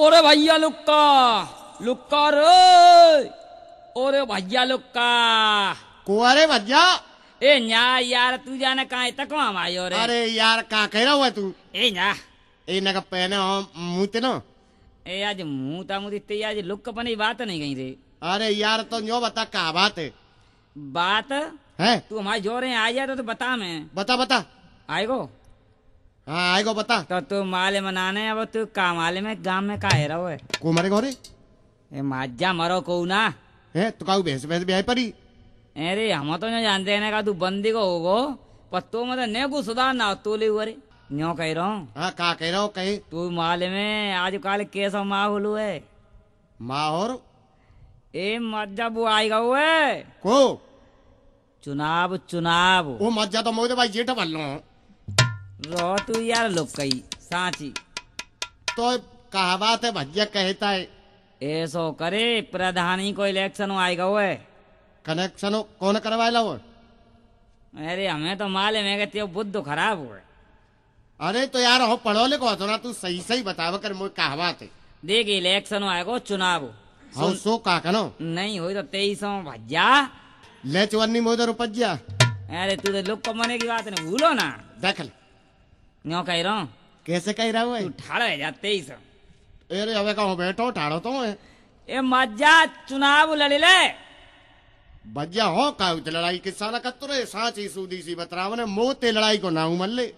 ओरे भैया लुक्का लुक्का रे ओरे भैया लुक्का कुआरे भैया। ए न्या यार तू जाने कहाँ तक वहाँ आयो रे। अरे यार कहाँ कह रहा हुआ तू? ए न्या ए न पहने मुँह ते ना। ए आज मुँह ता मुँह दिखते आज लुक अपनी बात नहीं गई रे। अरे यार तो जो बता क्या बात है? बात है तू हमारे जोरे आ जाए तो बता मैं। बता बता। आएगो हाँ आएगो बता। तो तू माले मनाने अब तू का माले में गांव में का है रहो है को मरे गोरे? ए माजा मरो को ना है तो काऊ भैंस भैंस ब्याह परी। अरे हम तो नहीं जानते हैं का तू बंदी को होगो पत्तो मतलब ने को सुधार ना तोले हुए न्यो कह रहा हूँ। हाँ कहा कह रहा हूँ कहीं तू माले में आज काल कैसा माहौल है माँ और ए मजा वो आएगा हुए को चुनाव चुनाव वो मजा तो मोदे भाई जेठ बल रो तू यार लोग कही सांची तो कहा बात है भैया कहता है ऐसो करे प्रधानी को इलेक्शन आएगा हुए कनेक्शन कौन करवाएला वो? अरे हमें तो माले में कहते बुद्ध खराब हुए। अरे तो यार हो पढ़ो लिखो तो ना तू सही सही बतावा कर मुझे कहा बात है। देख इलेक्शन आएगा चुनाव हाँ सो का कनो नहीं हो तो 2300 भज्जा ले चवन्नी मोदर उपज्या। अरे तू तो लोग कमाने की बात नहीं भूलो ना देख ले न्यो कह रहा हूँ कैसे कह रहा है? तू ठाड़ा है जा 2300। अरे अब कहो बैठो ठाड़ो तो है ए मज्जा चुनाव लड़ ले बज्जा हो का लड़ाई के साला कतरे साची सूदी सी बतराव ने मोते लड़ाई को ना उमल ले।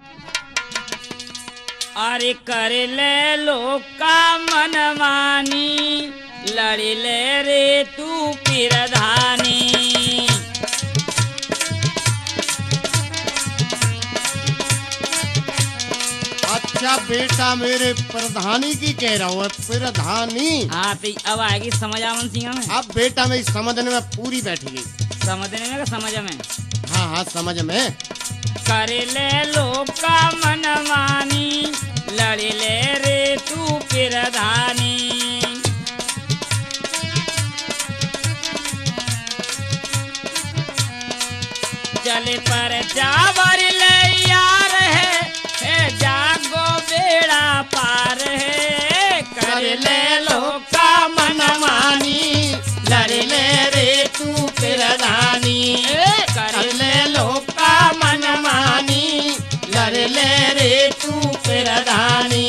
अरे कर ले लोग का मनमानी लड़ ले रे तू प्रधानी। अच्छा बेटा मेरे प्रधानी की कह रहा हूँ प्रधानी। हाँ तो अब आएगी समझ आवन सिंह में। अब बेटा मैं समझने में पूरी बैठ गई। समझने में समझ में हाँ हाँ समझ में। कर ले लोग का मनमानी लड़ ले रे तू प्रधानी। चले पर जावर ले यार है जागो बेड़ा पार है। कर ले लोग का मनमानी लड़ ले रे तू प्रधानी। कर ले लोग का मनमानी लड़ ले रे तू प्रधानी।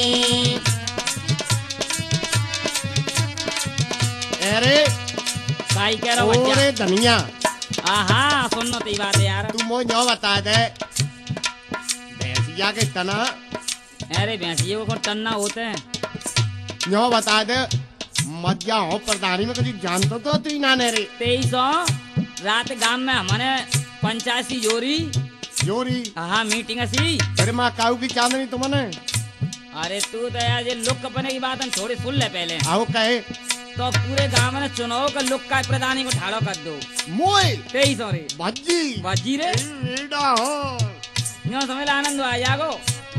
अरे भाई कह रहा हूँ ओरे धनिया हाँ सुनना तो बात है यार। तू मुझे यो बता दे भैंसिया के तना। अरे भैंसिए को कौन टन्ना होते हैं यो बता दे मज्जा हो प्रधानी में कभी जानता तो तू ही ना रे। 2300 रात गांव में हमारे पंचायती जोरी हाँ मीटिंग सी। अरे माँ काऊ की चांदनी तुमने। अरे तू तो यार ये लुक अपने की बात हम थोड़ी सुन ले पहले। आओ कहे तो पूरे गांव में चुनाव का लुक का प्रधानी को ठाड़ो कर दो। मोए 2300 रे भज्जी बाजी रे वीडा हो न्यो समय आनंद आ जागो।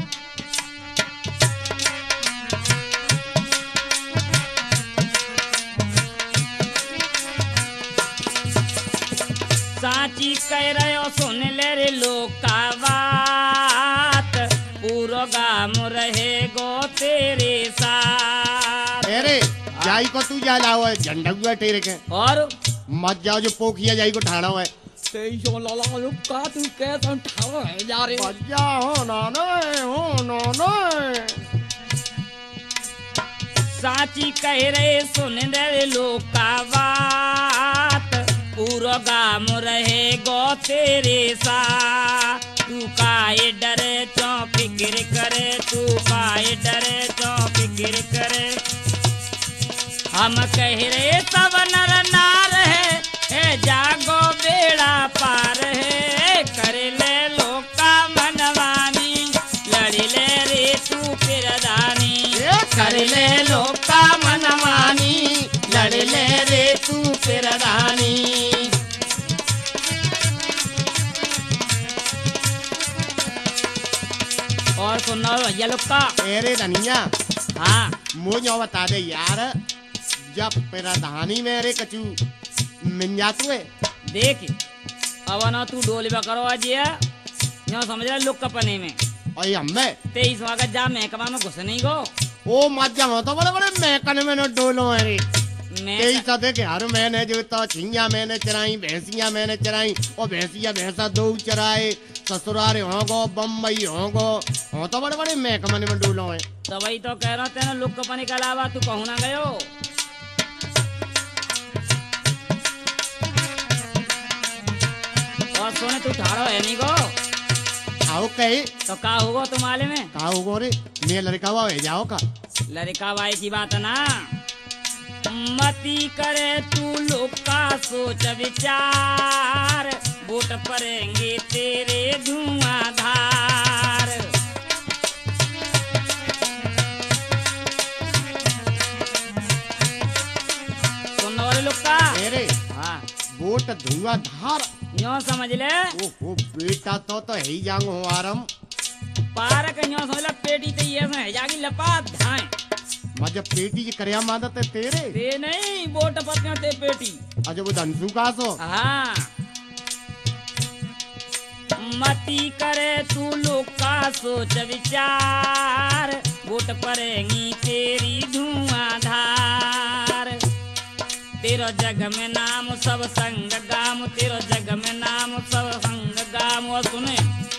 साची कह रहे हो सुन ले रे लोग का बात पूरा गाम रहे गो तेरे साथ। अरे जाई को तू जा लाओ है झंडा गुआ टेरे के और मत जाओ जो पोखिया जाई को ठाड़ा है। 2300 लाला लोग का तू कैसे ठाड़ो है जा रे मज्जा हो ना साची कह रहे सुन रे लोग का बात पूरा गाम रहे गो तेरे साथ। तू काहे डरे चौ फिक्र करे तू काहे डरे चौ फिक्र करे। हम कह रहे सब नर नार है जागो बेड़ा पार है। कर ले लोग का मनमानी लड़ ले रे तू प्रधानी। कर ले लोग का मनमानी लड़ ले रे तू प्रधानी। और सुनो भैया लोग का अरे धनिया हाँ मुझे बता दे यार जब प्रधानी मेरे कचू मिल जातू है देख अब ना तू डोली करो आज यो समझ रहा लोग कपने में और हमें 23 वागा जा महकमा में घुस नहीं गो ओ मजा हो तो बड़े बड़े मैकन में न डोलो है रे मैं यही सदे के हर मैंने जो तो छिंजा मैंने चराई भैंसियां मैंने चराई और भैंसिया भैंसा दो चराए ससुरारे होगो बम्बई होगो हो तो बड़े बड़े महकमन में डूलो है तो वही तो कह रहा तेना लुक कपनी के अलावा तू कहूँ ना गयो। और सोने तू ठाड़ो है नहीं गो आओ कहे तो का होगो तुम्हारे में का होगो रे मैं लड़का वा जाओ का लड़का भाई की बात ना मती करे तू लोग का सोच विचार वोट पड़ेंगे तेरे धुआंधार। सुनो रे लोग का अरे हाँ वोट धुआंधार न्यो समझ ले ओहो बेटा तो ही जाऊं हो आरम पारक न्यो समझ ले पेटी ते ये है जागी लपा धाए मजा पेटी की करया मादत है तेरे ते नहीं वोट पत्तियां ते पेटी अजो वो धनसू का सो हाँ मती करे तू लोग का सोच विचार वोट पड़ेंगी तेरी धुआंधार। तेरो जग में नाम सब संग गाम तेरो जग में नाम सब संग गाम और सुने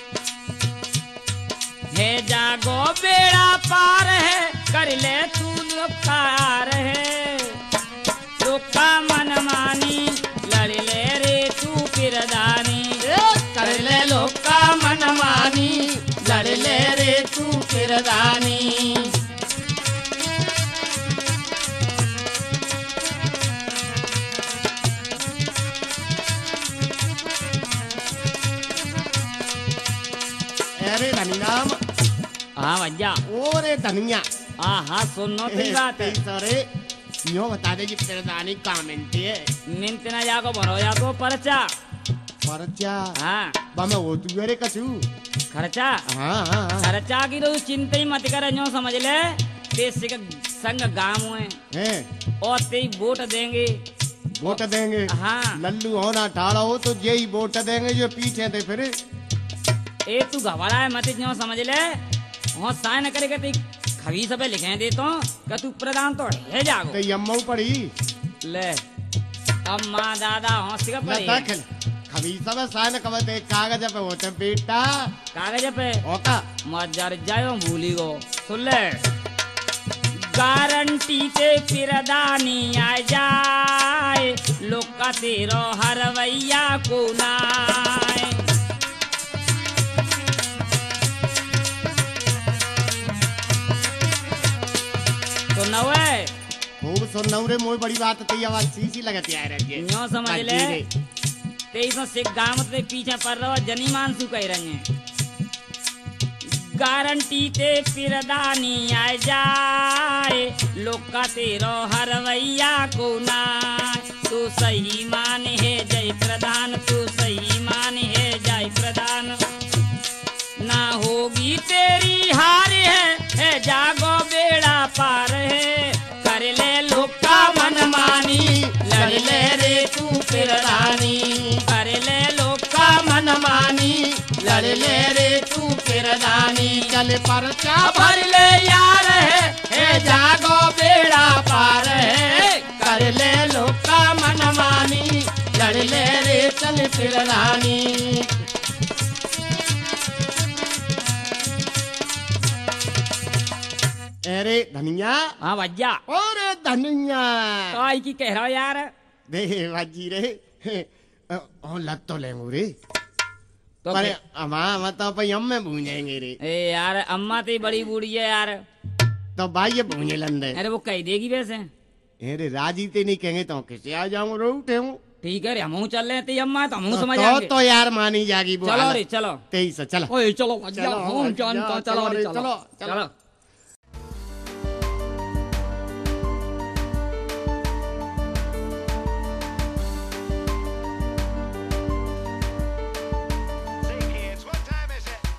है जागो बेड़ा पार है कर ले तू लोकार है लोका मन मानी लड़ ले रे तू पिरदानी कर ले लोका मन मानी लड़ ले रे तू पिरदानी। अरे धनिया हाँ भैया ओरे धनिया हाँ सुनो तेरी बात है सरे यो बता दे जी पिरदानी का मिलती है मिनट ना जाको भरो या तो पर्चा परचा हाँ बा मैं वो तू अरे कछु खर्चा हाँ हाँ हाँ खर्चा की तो चिंता ही मत कर न्यो समझ ले ते संग गाँव हैं और ते वोट देंगे वोट देंगे हाँ लल्लू होना ठाड़ा हो तो यही वोट देंगे जो पीछे थे फिर ए तू घबरा है मत न्यो समझ ले और साइन करेगा ते खबी सब लिखे देता हूँ कि तू प्रधान तो है जागो तो यम्मू पड़ी ले अम्मा दादा हौस का पड़ी दाखिल खबीसा में साइन कवते कागज पे होते बेटा कागज पे ओका मत जर जायो भूली गो सुन ले गारंटी ते पिरदानी आ जाए लोग का तेरो हरवैया को नाए तो नवे खूब सुनऊ रे मोई बड़ी बात तई आवाज सीसी लगती आ रही है न्यो समझ ले तेईस से गाँव ते पीछे पड़ रहा जनी मानसू कह रहे हैं गारंटी ते पिरदानी आ जाए लोग का तेरो हरवैया को ना तू सही मान है जय प्रधान तू सही मान है जय प्रधान ना होगी तेरी हार है जागो बेड़ा पार है कर ले लोग का मन मानी लड़ ले रे तू पिरदानी कर ले लोग का मन मानी लड़ ले रे तू पिरदानी चल परचा भर ले यार है जागो बेड़ा पार है कर ले लोग का मन मानी लड़ ले रे चल पिरदानी। अरे धनिया हाँ भैया और धनिया आई की कह रहा यार दे बाजी रे ओ लत तो लेंगू रे तो पर अमा मतलब भाई हम में भूंजेंगे रे ए यार अम्मा तो बड़ी बूढ़ी है यार तो भाई ये भूंजे लंदे अरे वो कह देगी वैसे अरे राजी ते नहीं कहेंगे तो किसे आ जाऊं रो उठे हूं ठीक है रे हम चल रहे थे अम्मा तो हम समझ तो आएंगे तो यार मानी जागी वो चलो रे चलो तेईस चलो ओए चलो भैया चलो, हम जानता चलो रे चलो, चलो चलो। चलो Say kids, what time is it?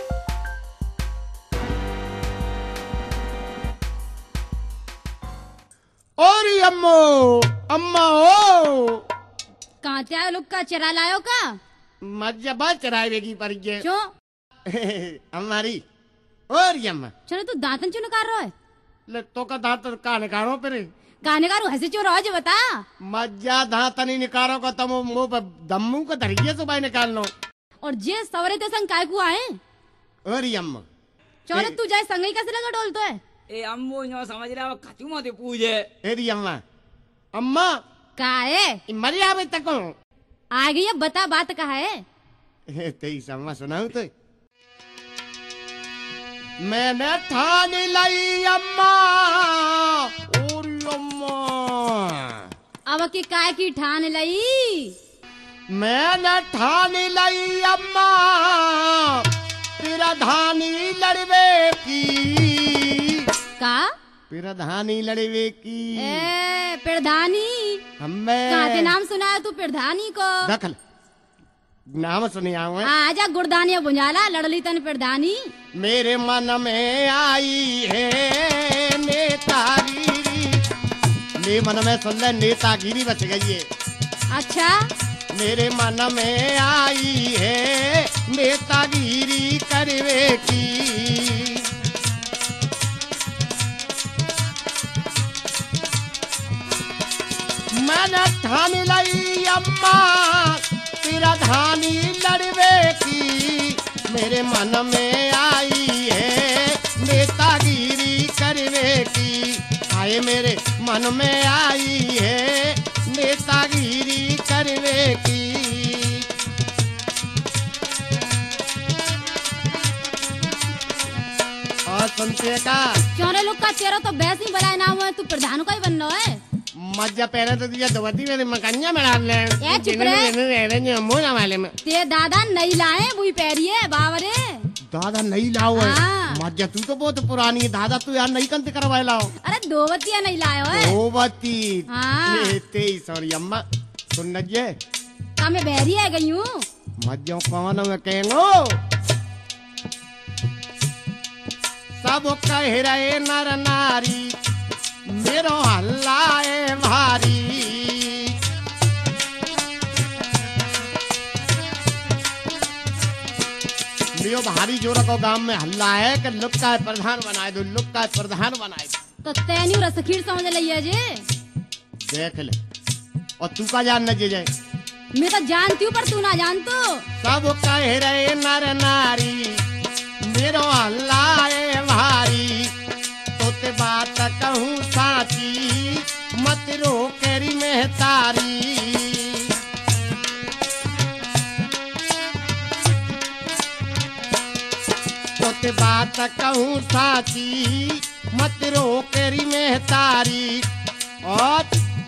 और ये अम्मो अम्मा ओ कहाँ ते आयो लोग का चरा लायो का मजा बात चराएगी पर ये क्यों हमारी और ये अम्मा चलो तू दांतन चुन कर रहा है ले तो का दांत का निकालो फिर गाने का हंसी चोर रोज बता। मज्जा दांत नहीं निकालो का तुम मुंह पर दम्मू का धरिए से भाई निकाल लो। और जे सवरे ते संग काय को आए अरे अम्मा चोरे तू जाए संगई कैसे लगा डोल तो है ए अम्मो नो समझ रहा कचू मत पूजे अरे अम्मा अम्मा काहे मरी आवे तक आ गई अब बता बात कहा है। तेईस अम्मा सुनाऊ तो मैंने ठान लाई अम्मा ओरी अम्मा अब की काय की ठान लई मैंने ठान लाई अम्मा प्रधानी लड़वे की का प्रधानी लड़वे की ए प्रधानी हमें कहाँ ते नाम सुना है तू प्रधानी को दखल नाम सुनी आऊं आजा गुरदानिया बुंजाला लड़ली तन प्रधानी मेरे मन में आई है नेतागिरी मेरे मन में सुन ले नेतागिरी बच गई है। अच्छा मेरे मन में आई है नेतागिरी करवे की मैंने ठान लाई अम्मा प्रधानी लड़वे की मेरे मन में आई है नेतागिरी करवे की आए मेरे मन में आई है नेतागिरी करवे की और सुनते का चोरे लोग का चेहरा तो बैस नहीं बनाए ना हुआ है तू प्रधान का ही बनना है मज्जा पहले तो तुझे दवती मेरे मकन्या में डाल ले ए चुप रहे मोना वाले में ते दादा नहीं लाए बुई पैरिए बावरे दादा नहीं लाओ है हाँ। मज्जा तू तो बहुत पुरानी है दादा तू यार नहीं कंते करवाए लाओ अरे दो बत्तियां नहीं लाए हो ओवती हाँ। ये तेईस और अम्मा सुन नजे का मैं बहरी है गई हूँ मज्जो कौन में कहेंगो सब कह रहे नर नारी मेरो हल्ला है भारी लियो भारी जोर को गांव में हल्ला है कि लुक्का है प्रधान बनाए दो लुक्का है प्रधान बनाए दो तो तैन्यू रसखीर समझ लिया जे देख ले और तू का जान न जे जाए मैं तो जानती हूँ पर तू ना जान तो सब कह रहे नर नारी मेरो हल्ला है भारी तो ते बात कहूँ साची मत रो केरी मेहतारी तो ते बात कहूँ साची मत रो केरी मेहतारी और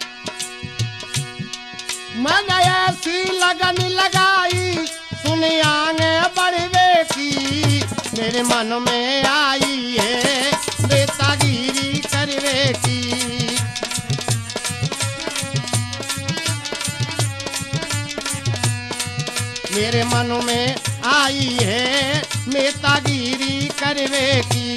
मन ऐसी लगन लगाई सुन आंगे बढ़वे की मेरे मन में आई है नेतागिरी करवे की मेरे मन में आई है नेतागिरी करवे की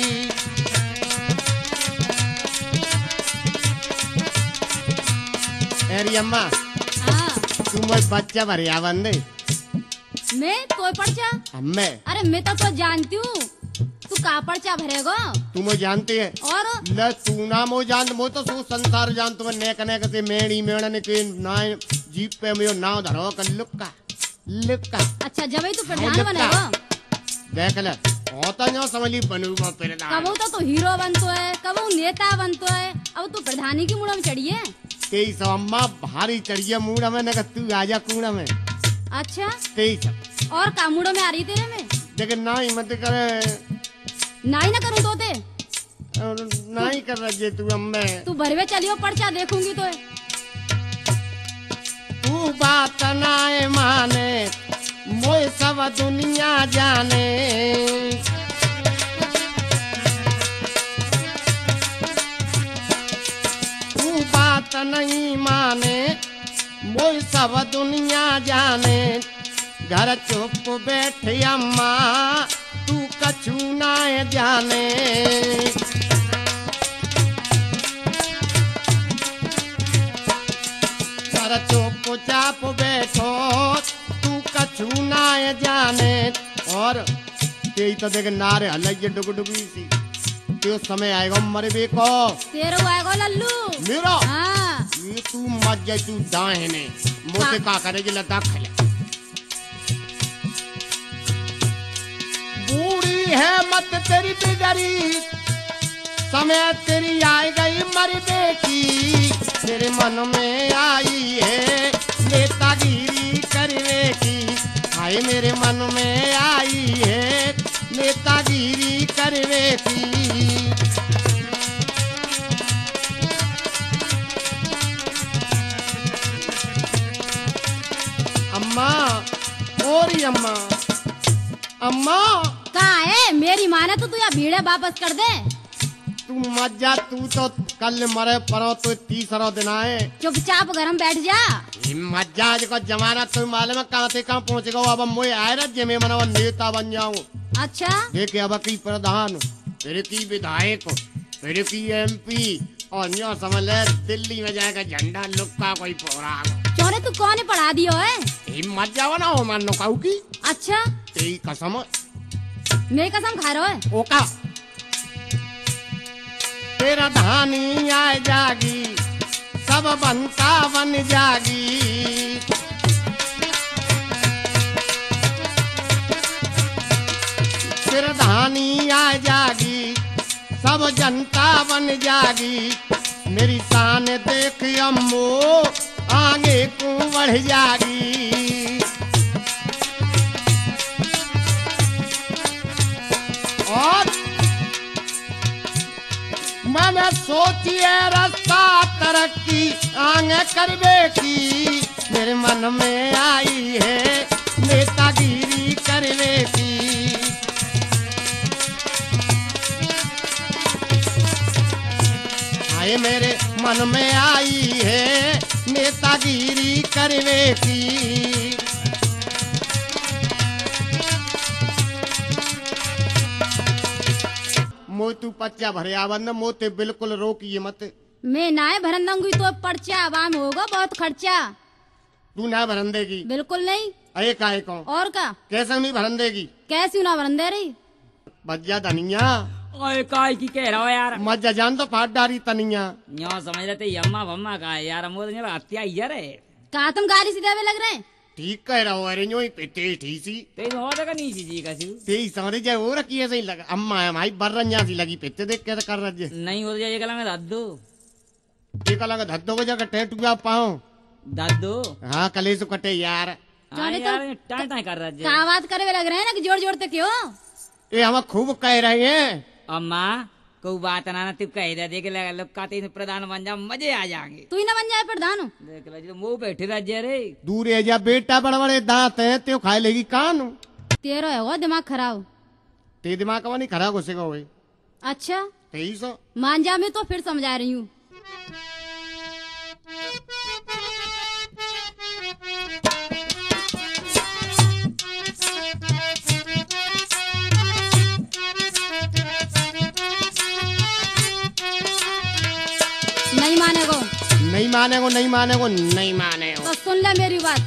अरे अम्मा हाँ तू मोर बच्चा भरिया बंदे मैं कोई पर्चा हमें अरे मैं तो जानती हूँ तू का पर्चा भरेगा तू मुझे जानती है और ले तू ना मो जान मो तो सो संसार जान तुम नेक नेक से मेड़ी मेड़न के ना जीप पे मेरो नाव धरो कर लुक्का लुक्का अच्छा जब ही तू हाँ, प्रधान लुक्का। बनेगा देख ले होता जो समझी बनूंगा प्रधान कबू तो हीरो बनतो है कबू नेता बनतो है अब तू प्रधानी की मुड़ा में चढ़िए तेईस अम्मा भारी चढ़िए मूड़ा में न तू आजा कूड़ा में अच्छा तेईस और का मुड़ो में आ रही तेरे में लेकिन ना ही मत करे नाई ना करूँ तोते ना ही कर रहे तू अम्मे तू भरवे चलियो पर्चा देखूंगी तो तू बात नाए माने मोए सब दुनिया जाने तू बात नहीं माने मोए सब दुनिया जाने घर चुप बैठे अम्मा तू कछु ना जाने घर चुप चाप बैठो तू कछु ना जाने और तेई तो देख नारे हलैये डुग डुगी सी त्यो समय आएगा मरबे को। तेरो आएगो लल्लू। मेरा हाँ ये तू मत जा, तू दाहिने मोते का करेगी लद्दाख खले। बूढ़ी है मत तेरी बिगड़ी, समय तेरी आई गई मरबे की। तेरे मन में आई है नेतागिरी करने की। हाय मेरे मन में आई है नेतागिरी करने की। अम्मा और अम्मा अम्मा कहाँ है मेरी माँ ने तो तू या भीड़े वापस कर दे। तू मत जा, तू तो कल मरे परो तो तीसरा दिन आए। चुपचाप घर में बैठ जा। मत जा, जो जमाना तुम मालूम है कहाँ से कहाँ पहुँच गो। अब मुझे आए राज्य में मना नेता बन जाऊँ। अच्छा देखे अब की प्रधान, फिर की विधायक, फिर की MP और यो समझ ले दिल्ली में जाएगा झंडा लुक्का कोई प्रोग्राम। चोरे तू कौन पढ़ा दियो है? मत जाओ ना हो मानो काऊ की। अच्छा तेरी कसम। मेरी कसम खा रहा है? ओका तेरा धानी आ जागी, सब बनता बन जागी। तेरा धानी आ जागी, सब जनता बन जागी। मेरी शान देख अम्मो आगे को बढ़ जागी। और मैंने सोचिए रास्ता तरक्की आगे करबे की। मेरे मन में आई है नेतागिरी करबे की। आए मेरे मन में आई है नेतागिरी करबे की। मोतू पच्चा भरे आवन मोते बिल्कुल रोकिए मत। मैं नाय भरंदंगी तो पर्चा आवाम होगा बहुत खर्चा। तू ना भरन देगी? बिल्कुल नहीं। अरे काहे को? और का कैसे नहीं भरन देगी? कैसी ना भरन दे रही? बज्जा धनिया ओए काय की कह रहा हो यार? मज्जा जान तो फाट डारी तनिया। यो समझ लेते यम्मा भम्मा का है यार। मोद ने हत्या यार है। कहा तुम गाली सीधे में लग रहे हैं? ठीक कह रहा हो। अरे जो पेटे ठीसी ते हो तक नहीं जी का सी ते सारे जाए वो रखी ऐसे ही लगा। अम्मा है भाई बर्रन्या सी लगी पेटे देख के कर रजे नहीं हो जाए कला में दादू। एक लगा धद्दो को जगह टेटुआ पाओ दादू हाँ कलेसो कटे यार। हाँ यार टाइ टाइ कर रहा कहा बात करे हुए लग रहे हैं ना कि जोड़ जोड़ते क्यों? ये हम खूब कह रहे हैं। अम्मा को बात ना तू कह दे देख ले लोग कहते प्रधान बन जा मजे आ जाएंगे। तू ही ना बन जाए प्रधान। देख ले जो मुंह बैठे राज्य रे दूर है जा बेटा बड़े बड़े दांत है त्यो खाए लेगी कान। तेरा है वो दिमाग खराब। ते दिमाग का नहीं खराब हो सका हुए। अच्छा तेईस मान जा मैं तो फिर समझा रही हूँ। नहीं मानेगो नहीं मानेगो नहीं मानेगो नहीं मानेगो। तो सुन ले मेरी बात।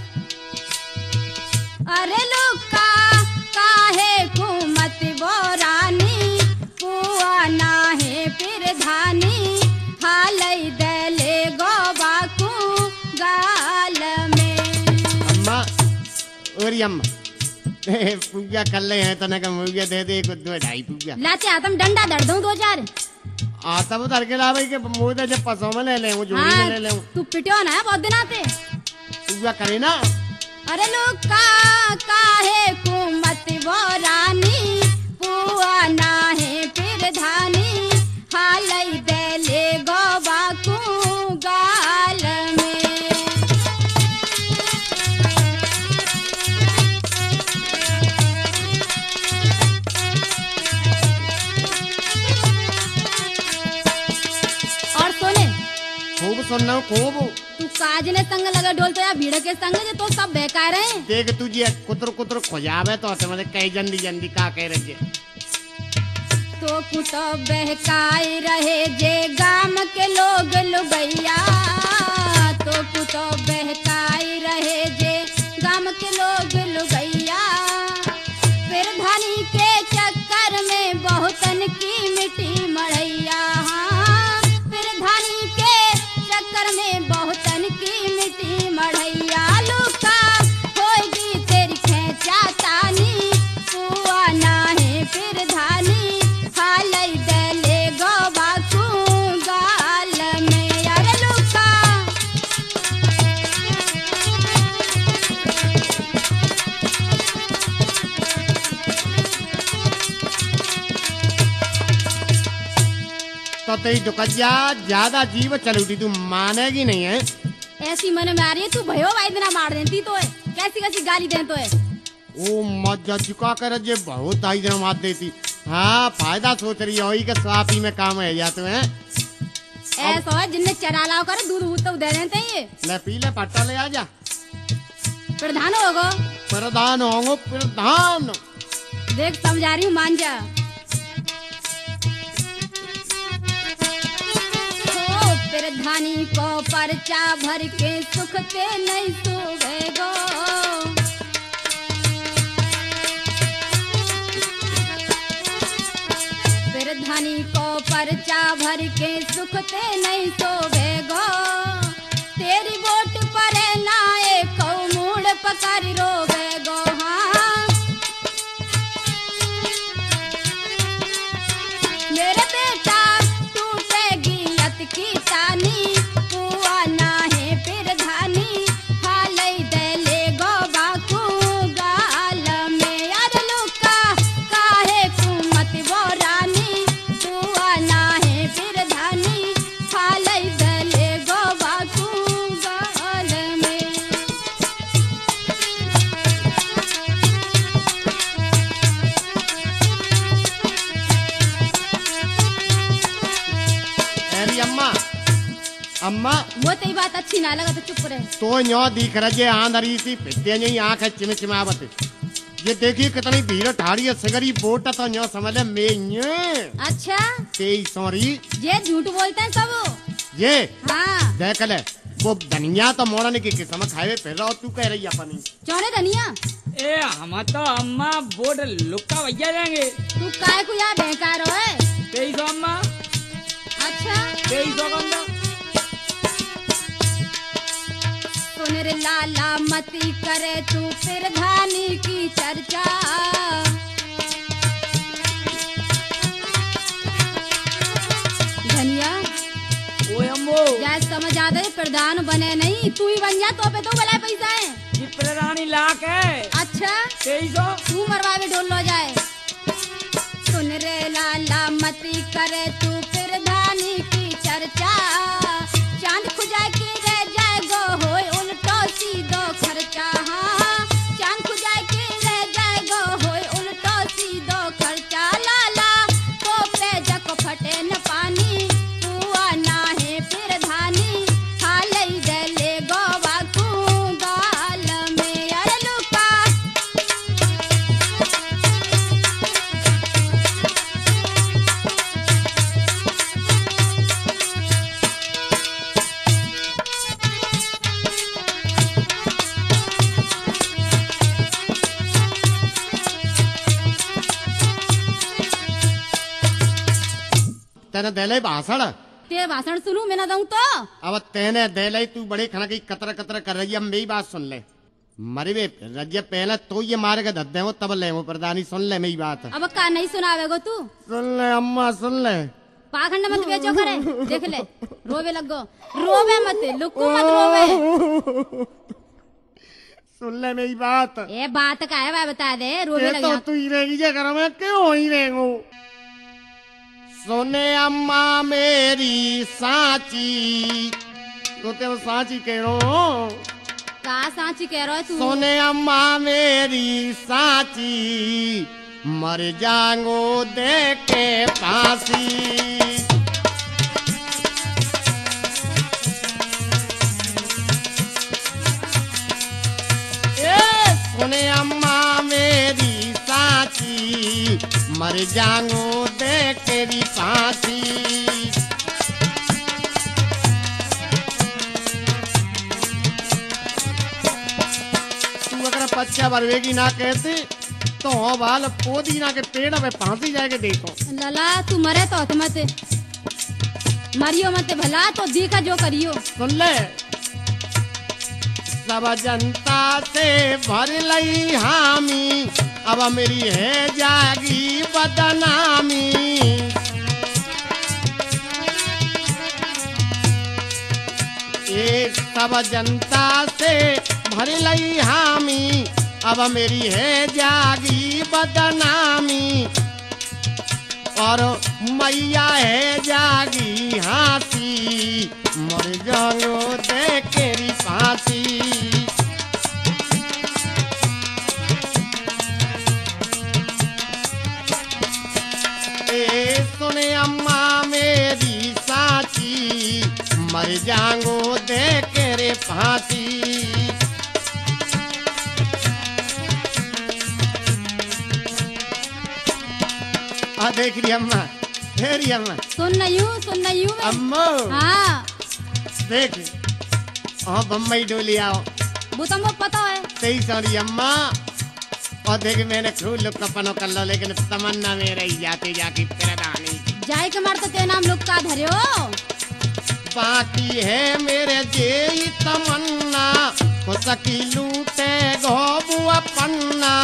अरे लुक्का काहे घूमत बोरानी पुआ ना है प्रधानी हालई दले गोबा को गाल में। अम्मा और अम्मा पूजा कर ले हैं तो ना मुर्गिया दे दे को 2-2.5 पूजा लाते आतम डंडा दर्द दूं 2-4। आता वो धर के ला भाई के मुंह दे जब पसों में ले ले वो जोड़ी में ले ले तू पिटियो ना बहुत दिन आते पूजा करे ना। अरे लुक्का काहे घूमत बोरानी पुआ ना है प्रधानी हालई दले गोबा को गाल में। और सुने खूब सुनना खूब। तू काज ने संग लगे डोल तो या भीड़ के संग जे तो सब बेकार है। देख तुझे कुतर कुतर खोजावे तो ते मतलब कई जल्दी जल्दी का कह रहे तो कुतो बहकाए रहे जे गाम के लोग लुगैया। तो कुतो बहकाए रहे जे गाम के लोग लुगैया। फिर धनी के चक्कर में बहुतन की मिट्टी मर तेरी दुकजिया ज्यादा जीव चल उठी, तू मानेगी नहीं है। ऐसी मन में आ रही है तू भयो भाई इतना मार देती तो है, कैसी कैसी गाली दे तो है। ओ मजा चुका कर जे बहुत आई दिन मार देती। हाँ फायदा सोच रही है के स्वापी में काम है या तो है। ऐसा है जिनने चरा लाओ कर दूध वूध तो दे देते हैं ये। ले पी ले पट्टा ले आजा। प्रधान होगो, प्रधान होंगो प्रधान। देख समझा रही हूँ मान जा। ओ प्रधानी को पर्चा भर के सुख ते नहीं सुवेगो। प्रधानी को पर्चा भर के सुख ते नहीं सोवेगो। तेरी वोट पर ना एक मूड पकड़ रोवेगो। हाँ मेरे बेटा टूटेगी अत की तानी, पुआ ना है प्रधानी हालई दे ले गो बाकू गाल में। यार लुका काहे कुमत वो रानी, पुआ ना है प्रधानी हालई दे ले गो बाकू गाल में। अरे अम्मा अम्मा वो तेरी बात अच्छी ना लगा तो चुप रहे। तो न्यो दिख रजे आंधरी सी पित्ते नहीं आंख चिमचिमावत। ये देखिए कितनी भीड़ ठाड़ी है सिगरी बोट तो न्यो समझ ले मैं अच्छा तेई सॉरी ये झूठ बोलते हैं सब। ये हाँ देख ले वो धनिया तो मोड़ने की किस्म खाए फिर रहो तू कह रही अपनी। चौड़े धनिया ए हम तो अम्मा बोर्ड लुक्का भैया जाएंगे। तू काय को यहाँ बेकार हो है। 2300 अम्मा, अच्छा 2300 बंदा। सुन रे लाला मती करे तू प्रधानी की चर्चा। धनिया ओए अम्मो जैसे समझ आता है प्रधान बने नहीं तू ही बन जा तो पे तो भला पैसा है। ये प्रधानी लाख है। अच्छा 2300 तू मरवावे ढोल लो जाए। सुन रे लाला मती करे तू प्रधानी की चर्चा। चांद खुजा के रह जाए गो होए उल्टो सीधो खर्चा। हाँ चांद खुजा के रह जाए गो होए उल्टो सीधो खर्चा। लाला तो पे जको फटे न पानी, पुआ ना है प्रधानी हालई दे ले गो बाकू गाल में। अरे लुका तेने दे ले भाषण। तेरे भाषण सुनू मैं ना दूं तो। अब तेने दे ले तू बड़े खाना की कतर कतर कर रही है। मेरी बात सुन ले मरी वे रजिया पहले तो ये मारे के धद्दे वो तब ले वो प्रधानी सुन ले मेरी बात। अब का नहीं सुनावेगो तू। सुन ले अम्मा सुन ले। पाखंड मत बेचो करे देख ले रोवे लगो। रोवे मत लुक्कू मत रोवे। सुन ले मेरी बात। ए बात का है वह बता दे रोवे ये लग तो जा। तू ही रहेगी जे घर में क्यों ही रहेगो। सुने अम्मा मेरी साची तो ते वो साची कह रो। का सांची कह रहा है तू। सुने अम्मा मेरी साची मर जाऊंगो दे के फांसी। सुने अम्मा मेरी साची मर जाऊंगो दे तेरी फांसी। तू अगर पच्चा बरवेगी ना कहते तो बाल पोदी ना के पेड़ में फांसी जाके देखो। लला तू मरे तो मत मरियो मत भला तो देखा जो करियो। सुन ले सब जनता से भर लई हामी अब मेरी है जागी बदनामी। एक सब जनता से भर लई हामी अब मेरी है जागी बदनामी। और मैया है जागी हाथी मर जाओ दे केरी फांसी। ए सुने अम्मा मेरी साची मर जाओ दे केरे फांसी। देख रही अम्मा, तेरी अम्मा सुन नहीं हूँ मैं। अम्मा हाँ देख हाँ बम्बई डोली आओ वो तो मुझे पता है। सही सॉरी अम्मा। और देख मैंने खूब लोग कपनो कर लो लेकिन तमन्ना मेरे ही जाते जाके तेरा रानी जाए के मार तो ते नाम लोग का धरे हो। बाकी है मेरे जे तमन्ना को सकी लूटे घोबुआ पन्ना।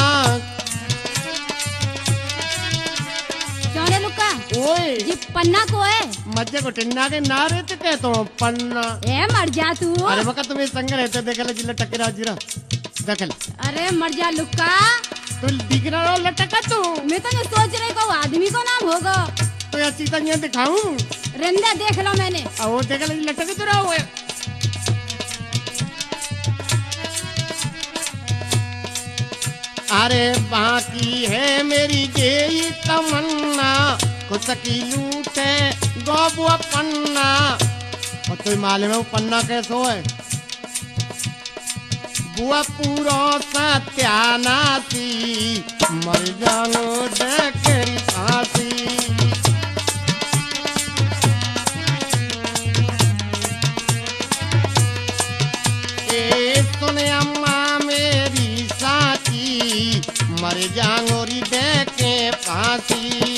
क्यों लुका ओए जी पन्ना को है मज्जे को टिन्ना के नारे ते कहतो पन्ना। ए मर जा तू। अरे मका तुम्हें संग रहते देखल जिला टकरा जीरा देखल। अरे मर जा लुका। तू दिख रहा हो लटका तू। मैं तो नहीं सोच रही को आदमी को नाम होगा। तो अच्छी तरह दिखाऊं रिंदा देख लो मैंने। वो देखल लटक तो रहा हुए। अरे बाकी है मेरी जेई तमन्ना को सकी लूटे गोबुआ पन्ना। और तो मालूम है वो पन्ना कैसो है बुआ पूरा सत्यानासी मर जानो देखरी फांसी। ए सुने अम्मा मेरी साची मर जांगोरी देखे फांसी।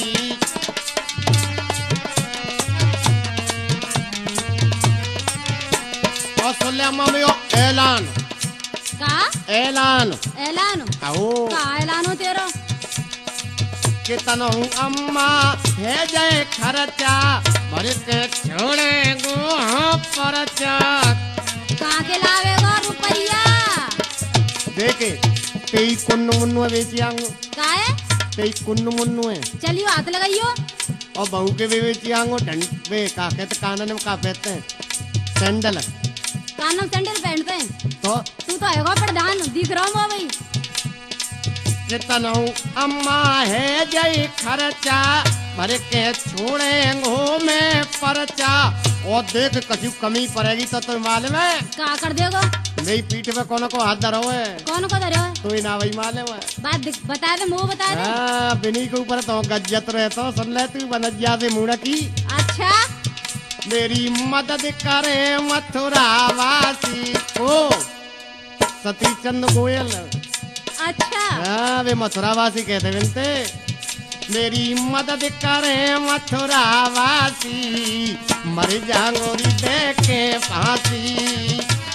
और सुन ले अम्मा में ऐलान का ऐलान ऐलान आओ का ऐलान हो तेरा। कितना हूँ अम्मा है जाए खर्चा मर के छोड़े गो परचा। कहाँ के लावेगा रुपया। देखे तेई कुन्नु मुन्नु बेची आंगो का है तेई कुन्नु मुन्नु है चलियो हाथ लगाइयो। और बहू के भी बेची आंगो ढंड वे का कहते कानन में का पहनते हैं सैंडल। कानों में सैंडल पहनते हैं। तो तू तो हैगा प्रधान दिख रहा हूँ भाई। कितना हूँ अम्मा है जाए खर्चा भर के छोड़े गो में परचा। और देख कछु कमी पड़ेगी तो मालूम है का कर देगा। मेरी पीठ पे कौन को हाथ धरो है कौन को धरे हो तो ही ना वही मालूम है। बात बता दे मुँह बता दे। हाँ बिनी के ऊपर तो गज्जत रहे तो सुन ले तू बनज्जा से मुड़ा की। अच्छा मेरी मदद करे मथुरा वासी ओ सती चंद गोयल। अच्छा हाँ वे मथुरा वासी कहते बनते। मेरी मदद करे मथुरा वासी मर जांगोरी देखे फांसी।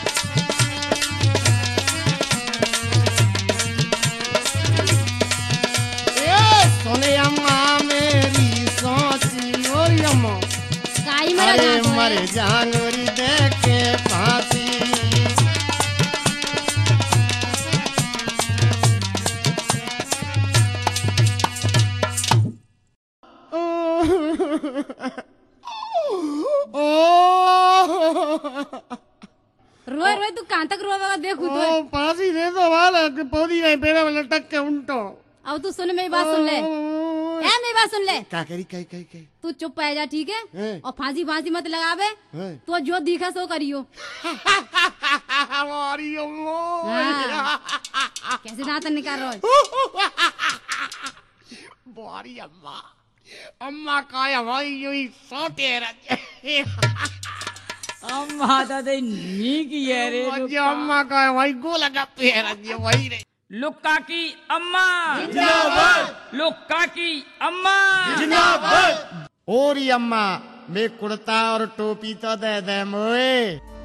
सोने अम्मा मेरी सोची और अम्मा काई मरा अरे गाँव को मर है। जांगोरी देखे फांसी। रोए रोए तू कहाँ तक रोएगा देखू तो। फांसी दे दो वाला कि पौधी नहीं पेड़ में लटक के उल्टो। अब तू सुन मेरी बात सुन ले। ए मेरी बात सुन ले। क्या करी कही कही कही तू चुप रह जा ठीक है। हैं? और फांसी फांसी मत लगावे। हैं? तो जो दिखा सो करियो। हमारी अम्मा हाँ। कैसे दांत निकाल रहा है। बोरी अम्मा अम्मा का हमारी यूं सोते रहे। अम्मा तो दे नी की है रे मुझे अम्मा का हमारी गोला का पैर है वही रे। लुक्का की अम्मा जिंदाबाद। लुक्का की अम्मा जिंदाबाद। ओरी अम्मा मैं कुर्ता और टोपी तो दे दे मोए।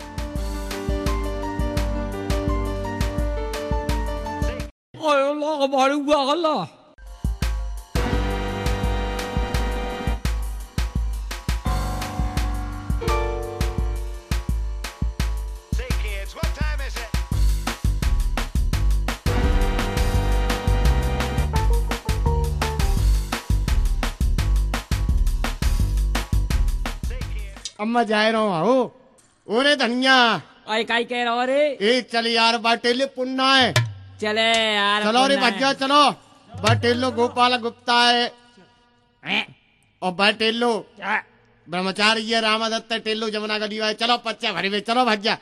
ओए अल्लाह हमारे अल्लाह। Say, kids, what time is it? अब मैं जा रहा हूँ आओ। ओरे धनिया आई काई कह रहा रे? ए चल यार बाटेले पुन्ना है। चले यार चलो रे पुन्ना है। भज्जा चलो। बाटेलो गोपाल गुप्ता है और बाटेलो ब्रह्मचारी रामादत्त टेल्लो जमुना गढ़ी है। चलो पच्चा भरी वे चलो भज्जा।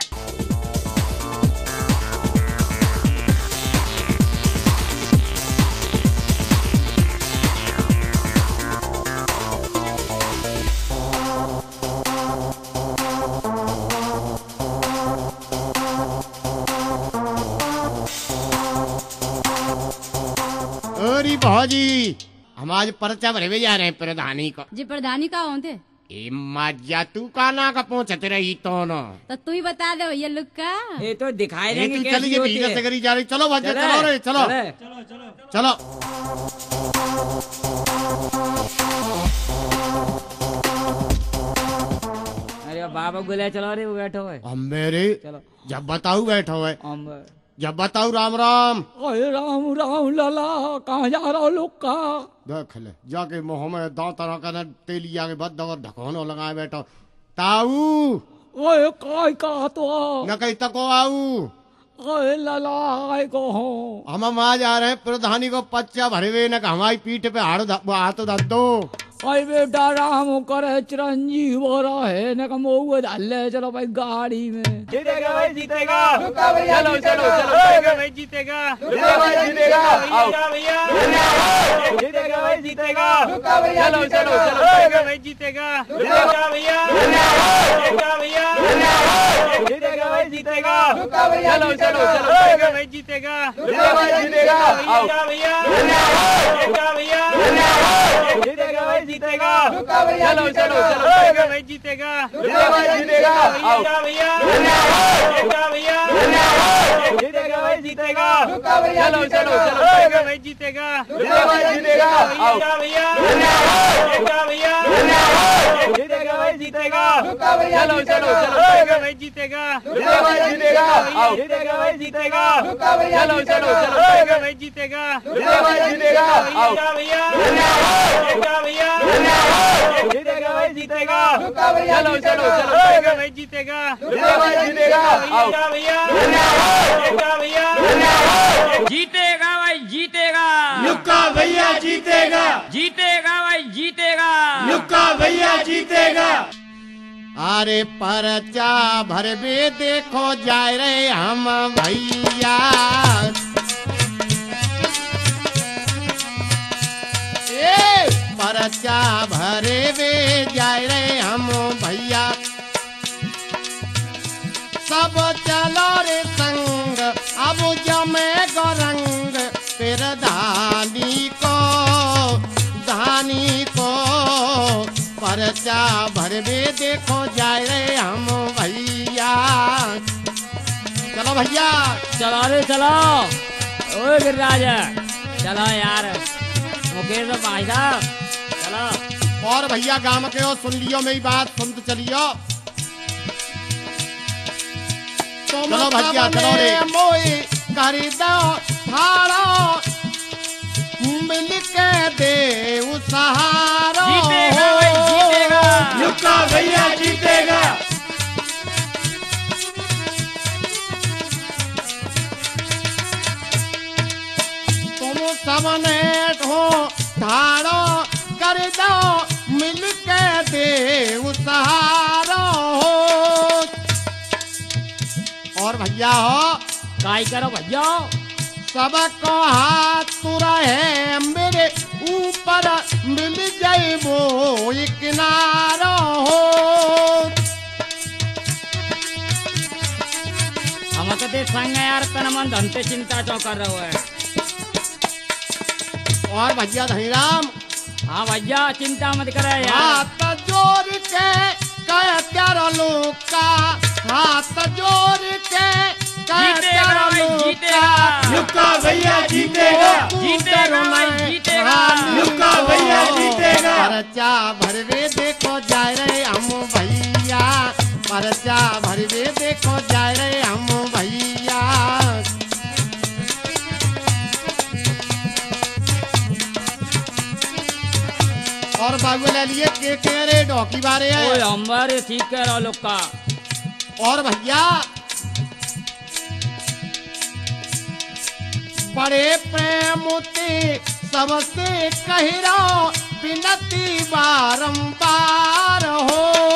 अरे भाजी हम आज पर्चा भरे जा रहे हैं प्रधानी को। जी प्रधानी का होते? ए मज्जा तू काना का पहुंचते रही तो न तू ही बता दे भैया लुक का। ये तो दिखाई ए देंगे तू कैसी चली होती भीड़ है। से करी जा रही। चलो भज्जा चले, चलो रे चलो चले। चलो। अरे बाबा गुले चलो रे वो बैठो है। हम मेरे चलो जब बताऊ बैठो है हम जब बताऊ राम राम। अरे राम राम लाला कहाँ जा रहा हो लोग का? देख ले जाके मुँह में दांत तरह का न तेलिया के बद और ढकोनो लगाए बैठो। ताऊ ओए काय का तो न कहीं तको आऊ। ओए लाला आए को हो। हम आ जा रहे हैं प्रधानी को पच्चा भरे हुए न हमारी पीठ पे हाथ धर दो। ओए बेटा राम करे चिरंजीव हो रहा है न कम वो डाले चलो भाई गाड़ी में। जीतेगा भाई जीतेगा। चलो चलो चलो भाई जीतेगा। जीतेगा आओ भैया। जीतेगा भाई जीतेगा। चलो चलो चलो भाई जीतेगा। जीतेगा भैया। जीतेगा भैया। जीतेगा भाई जीतेगा। चलो चलो चलो भाई जीतेगा। जीतेगा आओ भैया। जीतेगा भैया। जीतेगा भाई जीतेगा। चलो चलो चलो भाई जीतेगा। जीतेगा आओ भैया। जीतेगा भैया। जीतेगा भाई जीतेगा। चलो चलो चलो भाई जीतेगा। जीतेगा आओ भैया। जीतेगा भैया। जीतेगा भाई जीतेगा। चलो चलो चलो भाई जीतेगा। जीतेगा आओ। जीतेगा भाई जीतेगा। चलो चलो चलो भाई जीतेगा। जीतेगा आओ भैया। जीतेगा भैया। जीतेगा भाई जीतेगा। चलो चलो चलो भाई जीतेगा। जीतेगा आओ भैया। जीतेगा भैया। जीतेगा भाई जीतेगा। लुक्का भैया जीतेगा। जीतेगा भाई जीतेगा। लुक्का भैया जीतेगा। अरे परचा भरबे देखो जाए रहे हम भैया। ए परचा भरे वे जाए रहे हम भैया। सब चलो रे संग अब जमे गरंग प्रधानी को परचा भरवे देखो जाए रहे हम भैया। चलो भैया चलो रे चलो। ओए गिरिराज चलो यार मुकेश भाई साहब चलो। और भैया गाँव के हो सुन लियो मेरी बात सुन तो चलियो। चलो भैया चलो रे मोई कर दो थारो मिल के दे सहारो। जीतेगा भाई जीतेगा। लुक्का भैया जीतेगा। तुम सबने हो थारो कर दो मिल के दे सहारो। और भैया हो काय करो भैया। सबको हाथ तुरा है मेरे ऊपर मिल जाए वो एक किनारा हो। हम तो देख संग यार तन मन धन से चिंता चौ कर रहे है। और भैया धनीराम हाँ भैया चिंता मत करे यार। हाथ जोड़ के कह प्यारा लोग का हाथ जोड़ के जीतेगा भाई जीतेगा। लुक्का भैया जीतेगा। जीतेगा भाई जीतेगा। लुक्का भैया जीतेगा। परचा भरवे देखो जाए रहे हम भैया। परचा भरवे देखो जाए रहे हम भैया। और बाबू ले लिए के कह रहे डॉकी बारे ओए है। हमारे ठीक कह रहा लुक्का। और भैया बड़े प्रेम ते सबसे कह रहा विनती बारंबार हो।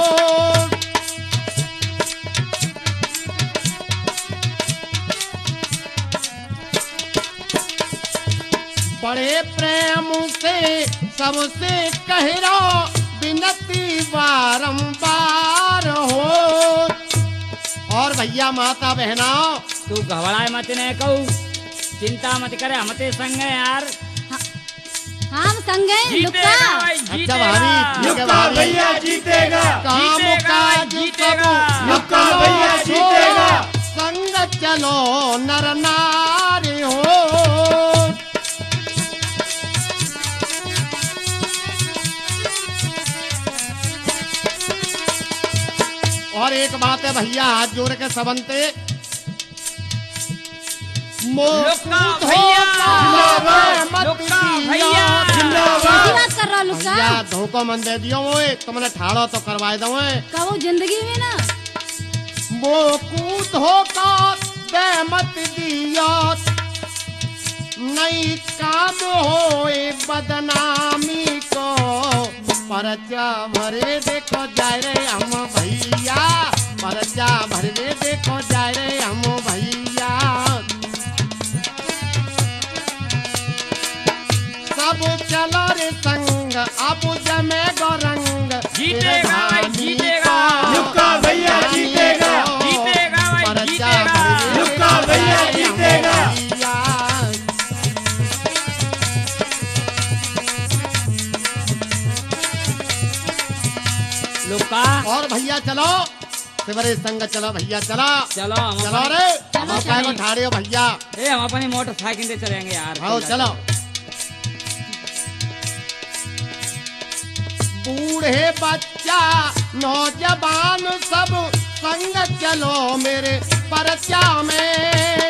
बड़े प्रेम से सबसे कह रहा विनती बारंबार हो। और भैया माता बहनाओ तू घबराए मत ने कहू, चिंता मत करे, हमते संग है यार। हम संगे जीतेगा लुक्का। भाई, अच्छा जीतेगा। भाभी ठीक है भाभी। भैया जीतेगा। काम जीतेगा, काज जीतेगा। सब लुक्का भैया जीतेगा। संग चलो नर नारी हो। और एक बात है भैया हाथ जोड़ के सबनते लुक्का भैया, लुक्का भैया। कैसी बात कर रहा लुक्का? भैया धोखा मन दे दियो ओए, तुमने ठाड़ो तो करवाए दो कहो जिंदगी में ना वो कूद होका दे मत दिया नई काम होए बदनामी को परचा भरे देखो जाए रे हम भैया, परचा भरे देखो जाए रे हम भैया। सब चलो रे संग अब जमे गो रंग जीतेगा भाई, जीतेगा। लुक्का भैया जीतेगा। जीतेगा भाई, परचा जीतेगा। भरे लुक्का भैया हम जीतेगा। भैया। लुक्का और भैया चलो सिवरे संग चलो भैया चला चलो हम चलो अपन- रे चलो, हम काय को चलो। ठाड़े हो भैया। ए हम अपनी मोटरसाइकिल से चलेंगे यार। आओ चलो बूढ़े बच्चा नौजवान सब संग चलो मेरे परचा में।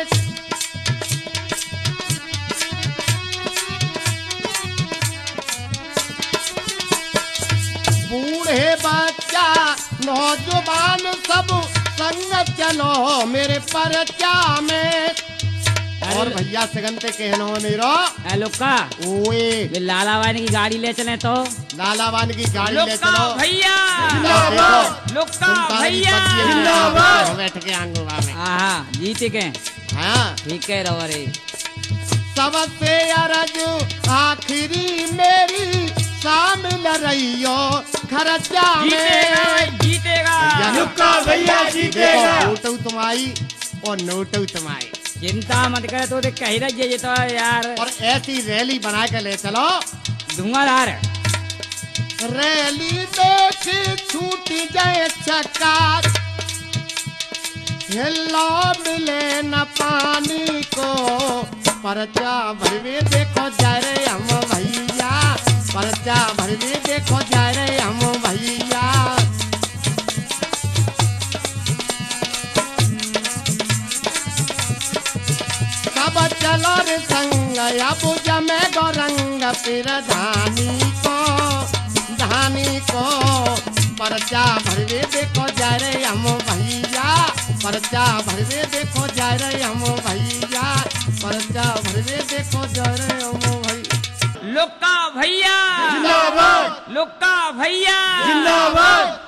बूढ़े बच्चा नौजवान सब संग चलो मेरे परचा में। और भैया सगंते कहनो मेरो ए लुक्का, ओए वे लाला वानी की गाड़ी ले चले तो। लालावान की गाड़ी ले लुक्का चलो। भैया, देखो लुक्का भैया। जिंदाबाद बैठ के आंगूबा में। हाँ जीत के हाँ ठीक है रहो रे। सबसे अरज आखिरी मेरी शामिल रहियो खर्चा जीतेगा भाई, में। जीतेगा। लुक्का भैया जीतेगा। देखो नोटू तुम्हारी और नोटू तुम्हारी। चिंता मत करे, तो देख कही रही है तो यार। और ऐसी रैली बना के ले चलो धुआंधार रैली देख छूट जाए चक्का हिलो मिले न पानी को परचा भरवे देखो जा रे हम भैया, परचा भरवे देखो जा रे हम भैया। सब चलो रे संग अब जमे गो रंग फिर धानी को परचा भरवे देखो जा रे हम भैया, परचा भरवे देखो जा रे हम भैया, परचा भरवे देखो जा रे हम भैया। लुक्का भैया, जिंदाबाद। लुक्का भैया। जिंदाबाद।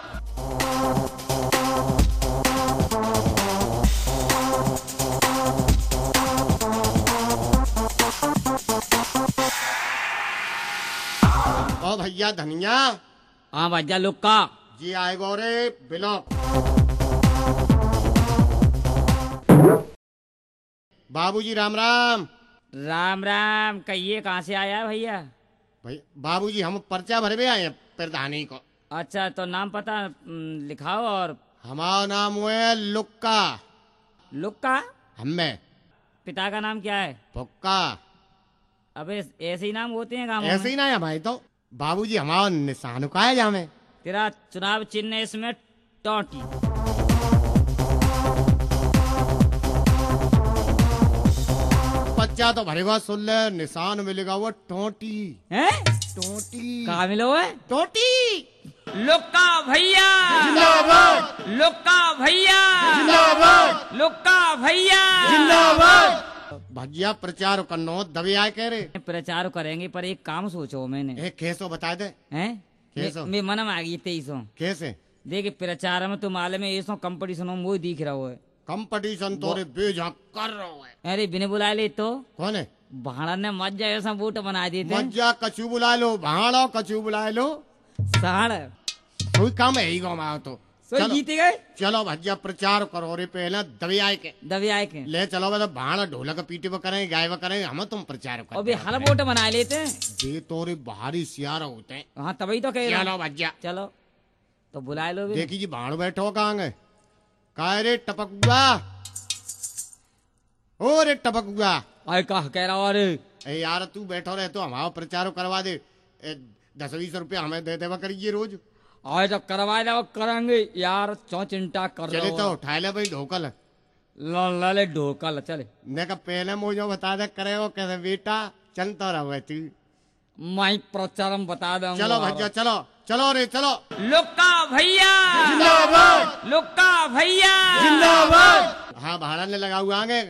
ओ भैया धनिया हाँ भैया लुक्का। जी आएगो रे बिलो। बाबूजी राम राम। राम राम, कहिए कहाँ से आया है भैया? भाई बाबूजी हम पर्चा भरवे आए हैं प्रधानी को। अच्छा तो नाम पता लिखाओ। और हमारा नाम है लुक्का। लुक्का? हमें पिता का नाम क्या है? फुक्का। अबे ऐसे ही नाम होते हैं गाँव में। ऐसे ही ना है भाई। तो बाबूजी हमारा निशान का है जामे। तेरा चुनाव चिन्ह है इसमें टोटी। पर्चा तो भरेगा, सुन ले, निशान मिलेगा वो टोटी। हैं? टोटी कहाँ मिलो है? टोटी। लुक्का भैया, जिंदाबाद लुक्का भैया, जिंदाबाद लुक्का भैया। जिंदाबाद। भैया प्रचार करनो दबे आए कह रहे। प्रचार करेंगे पर एक काम सोचो मैंने। एक कैसो बता दे। हैं? कैसो? मैं मन में आ गई 2300। कैसे? देख प्रचार में तो माले में ऐसा कंपटीशन वो दिख रहा है। कंपटीशन तोरे बेझक कर रहा है। अरे बिना बुला ले तो कौन है? भाड़ा ने मज्जा ऐसा बूट बना देते। मज्जा कछू बुला लो, भाड़ो कछू बुला लो, साड़ कोई काम है ही गाँव में आओ तो। सोई चलो। जीते गए। चलो भैया प्रचार करो रे, पहले दबे आए के दबे आए के ले चलो। मतलब भाड़ा ढोलक पीटे पर करेंगे, गाय करेंगे, हम तुम प्रचार और भी हल बोट बना लेते हैं। ये तोरे बाहरी सियारा होते हैं। हाँ तभी तो कह रहा हूं। चलो भैया चलो तो बुला लो भी। देखी जी भाड़ बैठो कहाँ गए? काय रे टपकुआ, ओ रे टपकुआ। अरे कह रहा और ए यार तू बैठो रहे तो हमारा प्रचार करवा दे। 10-20 रुपया हमें दे देवा करिए रोज। आज तो करवा दो करेंगे यार, चौ चिंता कर चले लो। तो उठा ले भाई ढोकल। ले ढोकल चले। ने का पहले मुझे बता दे करे वो कैसे बेटा चलता रहो तू। मैं प्रचार में बता दूंगा। चलो भैया चलो, चलो रे चलो। लुक्का भैया, जिंदाबाद लुक्का भैया, जिंदाबाद। हाँ भाड़ा ने लगा हुआ आगे।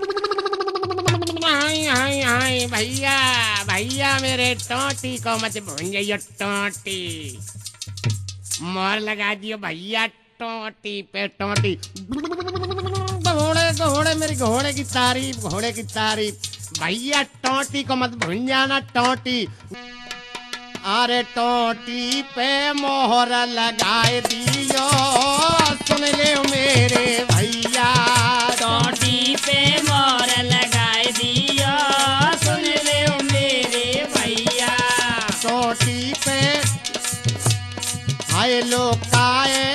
हाय हाय हाय भैया, भैया मेरे टोटी को मत भूंजियो टोटी। मोर लगा दियो भैया टोटी पे टोटी। घोड़े घोड़े मेरी घोड़े की तारीफ, घोड़े की तारीफ। भैया टोटी को मत भूंजाना टोटी। अरे टोटी पे मोहर लगाए दियो, सुन ले मेरे भैया। टोटी पे मोर लगाए दियो, सुन ले मेरे भैया। टोटी पे हाय लोकाए,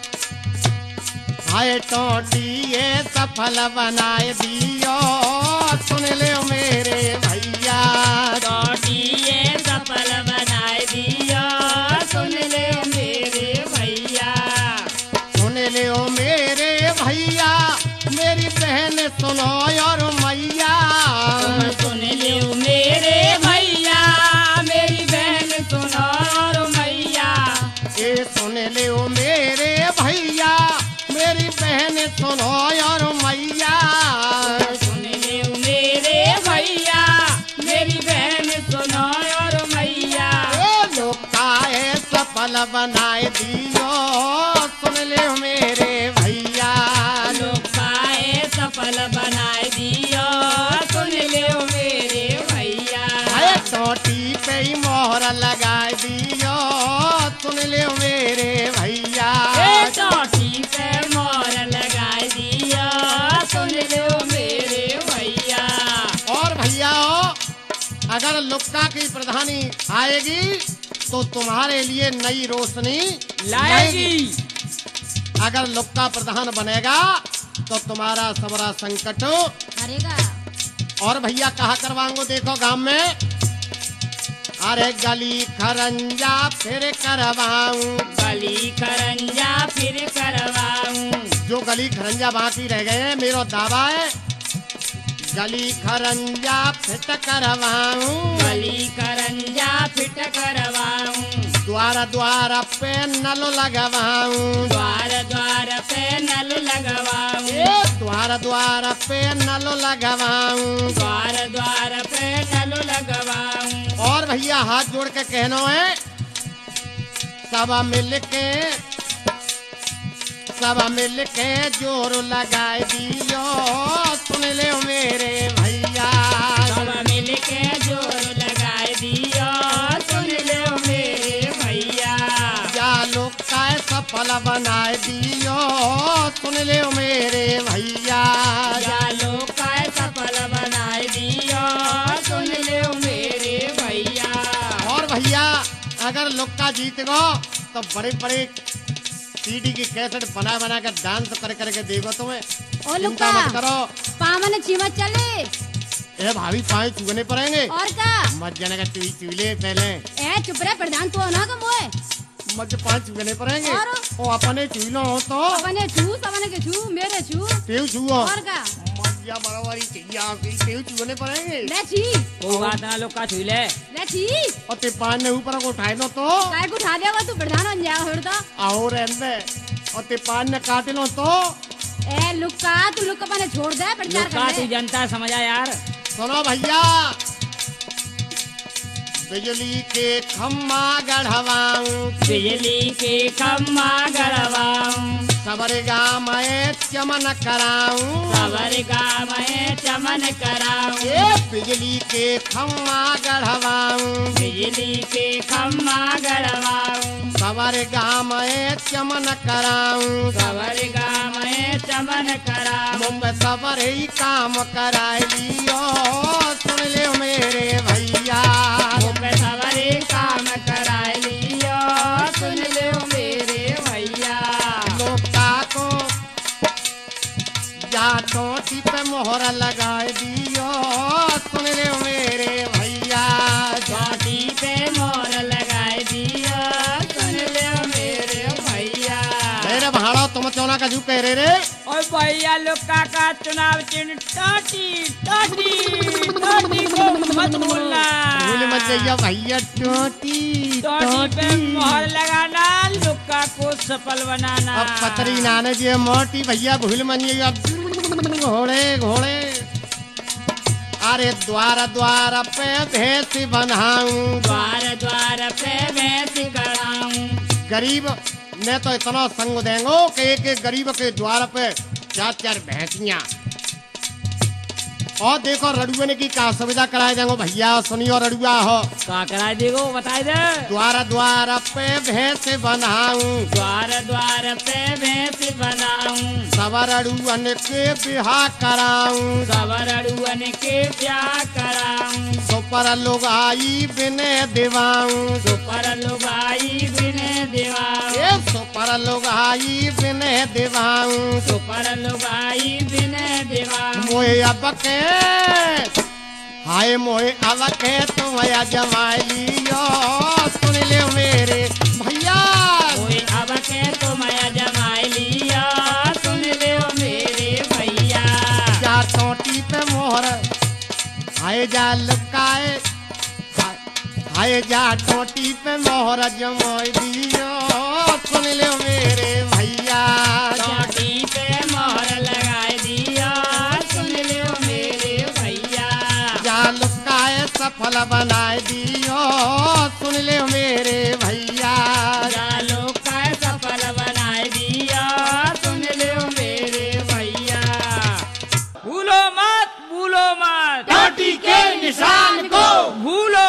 हाय टोटी ये सफल बनाए दियो, सुन ले मेरे भैया। टोटी ये सफल बनाए दियो, सुन ले मेरे भैया। सुन ले मेरे भैया, मेरी बहन सुनो और मैया। सुन ले मेरे भैया, मेरी बहन सुनो और मैया। ये सुन ले मेरे भैया, मेरी बहन सुनो और मैया। सुन ले मेरे भैया, मेरी बहन सुनो और मैया। लोकाए सफल बनाए दियो, सुन ले मेरे भैया। लोकाए सफल बनाए दियो, सुन ले मेरे भैया। हाय टोटी पे ही मोहर लगाए दियो, सुन ले मेरे भैया। टोटी पे मोर लगाए दियो, सुन ले मेरे भैया। और भैया अगर लुक्का की प्रधानी आएगी तो तुम्हारे लिए नई रोशनी लाएगी। अगर लुक्का प्रधान बनेगा तो तुम्हारा सबरा संकट। हरेगा। और भैया कहा करवाऊंगा देखो गांव में। अरे गली खरंजा फिर करवाऊं, गली खरंजा फिर करवाऊं। जो गली खरंजा बाकी रह गए हैं मेरा दावा है, गली खरंजा फिट करवाऊं। गली खरंजा फिट करवाऊं। द्वार द्वार पे नल लगवाऊं, द्वार द्वार पे नल लगवाऊं। द्वार द्वार पे नल लगवाऊं। द्वार द्वार पे नल लगवाऊं। और भैया हाथ जोड़ के कहना है, सब मिल के जोर लगाए दियो, सुन ले मेरे भैया। सब मिल के जोर लगाए दियो, सुन ले मेरे भैया। जालो का सफल बनाए दियो, सुन ले मेरे भैया। जालो का सफल बनाए दियो, सुन ले मेरे भैया। और भैया अगर लुक्का जीत गो तो बड़े बड़े सीडी की कैसेट बना बना कर डांस कर करके देखो तुम्हें। ओ चिंता लुक्का मत करो। पावन चीमत चले। ए भाभी पाए चुगने पड़ेंगे। और का मत जाने का चुले पहले। ए चुप रहे प्रधान तो ना कम होए। मत पाए चुगने पड़ेंगे। और? ओ अपने चुलो हो तो अपने छू सबने के छू मेरे छू। तेव छुओ। और का मत भैया बराबरी चाहिए आपकी तेल चूने पड़ेंगे ले छी को बात ना लोग का छू ले ले छी और ते पान ने ऊपर को उठाए लो तो काय को उठा देगा तू प्रधान बन जाएगा फिर तो आओ रहने और ते पान ने काटे लो तो ए लुक्का तू लुक्का पाने छोड़ दे प्रचार लोग का कर तू दे जनता समझा यार। सुनो भैया बिजली के खम्मा गढ़वाऊं बिजली के खम्मा गड़वाऊं सबर गाँव में चमन कराऊं सबर का मैं चमन कराऊं ये बिजली के खम्मा गढ़वाऊं बिजली के खम्मा गड़वाऊं सबर गाँव में चमन कराऊं सबर का मैं चमन कराऊं मुंबई सबर ही काम कराए लियो सुन ले मेरे भैया मुझे सवरे काम कराए लियो सुन लो मेरे भैया। लोका को जा टोटी पे मोहर लगाए दियो सुन ले मेरे भैया चोटी पे मोर लगाए दियो सुन लो मेरे भैया। मेरे भाड़ो तुम चौना का जू कह रे और भैया लोग का चुनाव चिन्ह टोटी टोटी टोटी को मत भूलना। भूल मत जाइए भैया टोटी टोटी पे मोहर लगाना लुक्का को सफल बनाना। अब पतरी नाने जी मोटी भैया भूल मनिए अब घोड़े घोड़े अरे द्वार द्वार पे भैंस बनाऊं द्वार द्वार पे भैंस कराऊं गरीब ने तो इतना संग देंगो कि एक एक गरीब के द्वार पे 4-4 भैंसियां और देखो रड़ुए ने की का सुविधा कराए जाएंगे भैया सुनियो रड़ुआ हो का कराए देगो बताए दे। द्वार द्वार पे भैंस बनाऊं द्वार द्वार पे भैंस बनाऊं सबर रड़ुअन के बिहा कराऊं सबर अड़ुअन के ब्याह कराऊं सुपर लोग आई बिने दिवाऊं सुपर लुगाई बिने दिवाऊं ये सुपर लोग आई बिने दिवाऊं सुपर लुगाई बिने दिवाऊं मोए अब के हाय मोए अब के तुम जमाई लियो सुन ले मेरे भैया कोई अब के तुम जमाई लिया सुन लो मेरे भैया। जा टोटी पे मोहर हाय जा लुकाए हाय जा टोटी पे मोहर जमाई दियो सुन ले मेरे भैया चोटी पे मोहर लगाए दिया सुन लो मेरे भैया। जा लुकाए सफल बनाए दियो सुन ले मेरे भैया जालो का सफल बनाए दिया सुन लो मेरे भैया। भूलो मत टोटी के निशान को भूलो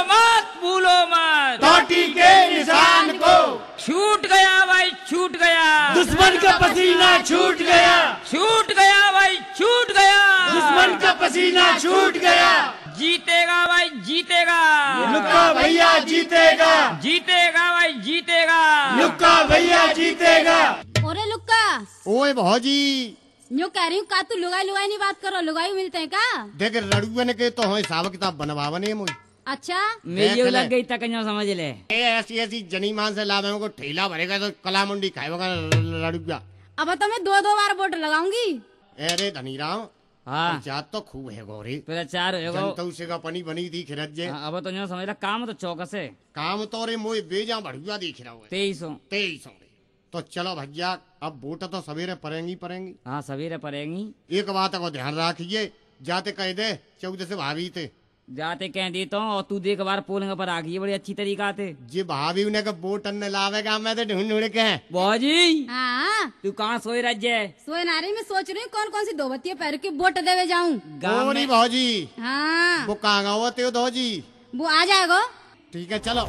मत टोटी के निशान को छूट गया भाई छूट गया दुश्मन का पसीना छूट गया छूट गया भाई छूट गया दुश्मन का पसीना छूट गया जीतेगा भाई जीतेगा लुक्का भैया जीतेगा जीतेगा भाई जीतेगा लुक्का भैया जीतेगा। ओरे लुक्का ओए भौजी न्यू कह रही हूँ का तू लुगाई लुगाई नहीं बात करो लुगाई मिलते हैं का देख रड़ुअन के तो हिसाब किताब बनवावने मुझे अच्छा मेरी लग गई तक समझ ले। ऐसी ऐसी जनीमान से लाभ को ठेला भरेगा तो कला मंडी खाएगा रड़ुआ अब तो मैं 2-2 बार वोट लगाऊंगी। अरे धनीराम हाँ पंचायत तो खूब है गोरी प्रचार होगा जनता से का पनी बनी दिख रहा जे अब तो समझ रहा काम तो चौकस है काम तो रे मोए बेजा बढ़ुआ दिख रहा है 2300 तो चलो भैया अब वोट तो सवेरे पड़ेंगी हाँ सवेरे पड़ेंगी। एक बात को ध्यान रखिए जाते कह दे 14 से भाभी थे जाते कह देता हूँ और तू देख बार पोलिंग पर आ गई बड़ी अच्छी तरीका थे जी भाभी उन्हें का वोट अन्य लावेगा मैं तो ढूंढ के हैं बाजी हाँ तू कहाँ सोई रह सोए नारी में सोच रही हूँ कौन कौन सी दो बत्तियां पैर के वोट देवे जाऊं। गाँव गोरी में भौजी हाँ वो कहाँ गाँव ते भौजी वो आ जाएगा। ठीक है चलो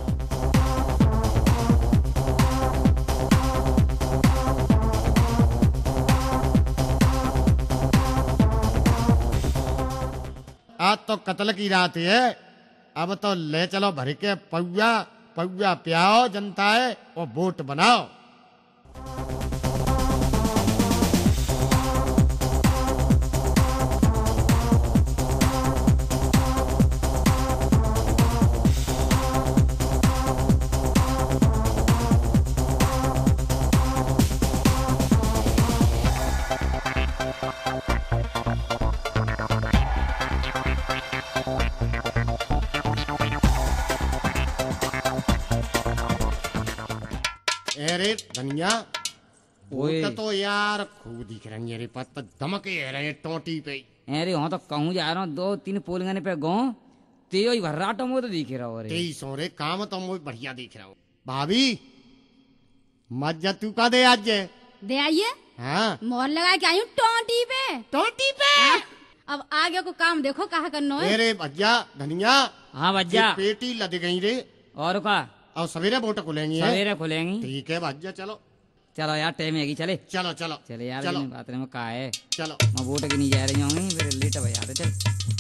आज तो कत्ल की रात है अब तो ले चलो भर के पौवा पौवा पियाओ जनता है और वोट बनाओ। अरे धनिया ओए। वोट तो यार खूब दिख रही है रे, पत्ता धमके रहे टोटी पे। अरे हाँ तो कहूँ जा रहा हूँ 2-3 पोलगने पे गाँव तेयो ही भर्राटो में तो दिख रहा हो रे। तेईस हो रे काम तो मुझे बढ़िया दिख रहा हूँ। भाभी मज्जा तू का दे आज? दे आइए, हाँ मोहर लगा के आई हूँ टोटी पे। टोटी पे। अब आगे को काम देखो कहा करना है। अरे भज्जा धनिया हाँ भज्जा। ये पेटी लद गई रे, और का और सवेरे वोट खुलेंगी है। सवेरे खुलेंगी। ठीक है भज्जा चलो चलो यार टाइम हैगी चले। चलो चलो चले यार चलो इन बात में का है। चलो। मैं वोट की नहीं जा रही हूँ फिर लेट हो यार चल।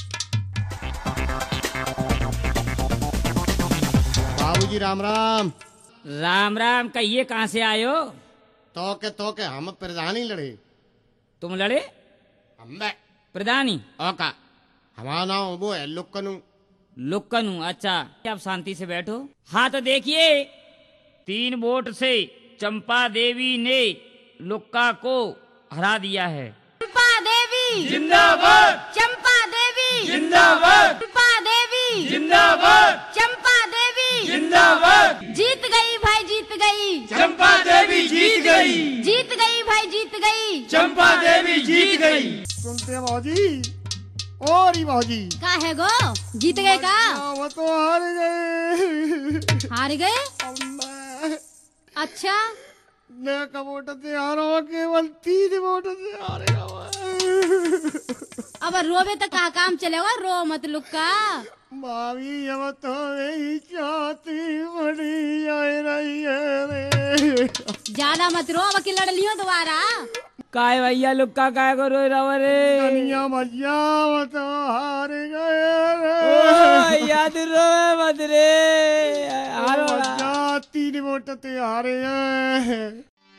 बाबूजी राम राम। राम राम कहिए कहाँ से आए हो? तो के हम प्रधानी लड़े। तुम लड़े? हम प्रधानी ओका हमारा नाम वो है लुक्कनू। लुक्कनू। अच्छा आप शांति से बैठो। हाँ तो देखिए 3 वोट से चंपा देवी ने लुक्का को हरा दिया है। चंपा देवी जिंदाबाद, चंपा देवी जिंदाबाद, चंपा देवी जिंदाबाद, चंपा देवी जिंदाबाद। जीत गई भाई, जीत गई, चंपा देवी जीत गई, जीत गई भाई, जीत गई। चंपा देवी जीत गई। सुनते हैं भाजी और ही भाजी का है गो, जीत गए का? वो तो हार गए। हार गए? अम्मा, अच्छा मैं का वोट से हारा हुआ, केवल 3 वोट से हारेगा मैं। अब रोवे तो कहा काम चलेगा, रो मत लुक्का। भाभी अब तो यही चाहती बड़ी आए रही है रे। ज्यादा मत रो, अब की लड़ लियो दोबारा। काय भैया लुक्का काय को रोए रहो रे? दुनिया भैया वो तो हार गए रे। याद रोए मत रे। हारो ना। भैया 3 वोट से हारे हैं।